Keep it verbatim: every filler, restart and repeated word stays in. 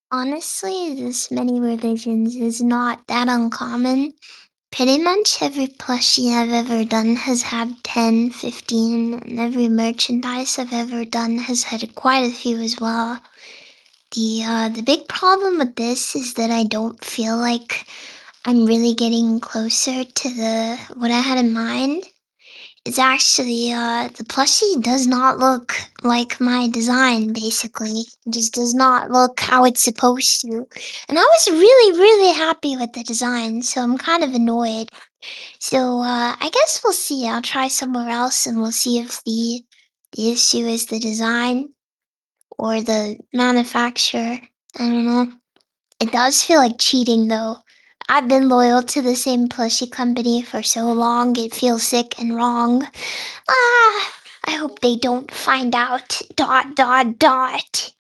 Honestly, this many religions is not that uncommon. Pretty much every plushie I've ever done has had ten, fifteen, and every merchandise I've ever done has had quite a few as well. The, uh, the big problem with this is that I don't feel like I'm really getting closer to the what I had in mind. It's actually, uh, the plushie does not look like my design, basically. It just does not look how it's supposed to. And I was really, really happy with the design, so I'm kind of annoyed. So, uh, I guess we'll see. I'll try somewhere else and we'll see if the the issue is the design or the manufacturer. I don't know. It does feel like cheating though. I've been loyal to the same plushie company for so long, it feels sick and wrong. Ah, I hope they don't find out. Dot dot dot.